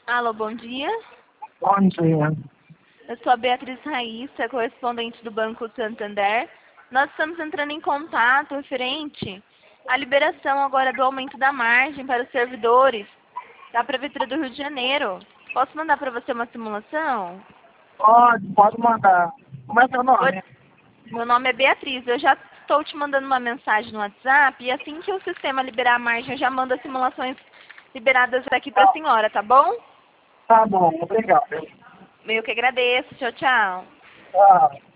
Alô, bom dia. Bom dia. Eu sou a Beatriz Raíssa, correspondente do Banco Santander. Nós estamos entrando em contato referente à liberação agora do aumento da margem para os servidores da Prefeitura do Rio de Janeiro. Posso mandar para você uma simulação? Pode mandar. Como é seu nome? Meu nome é Beatriz. Eu já estou te mandando uma mensagem no WhatsApp e assim que o sistema liberar a margem, eu já mando as simulações liberadas aqui para a senhora, tá bom? Tá bom, obrigado. Eu que agradeço. Tchau, tchau. Tchau.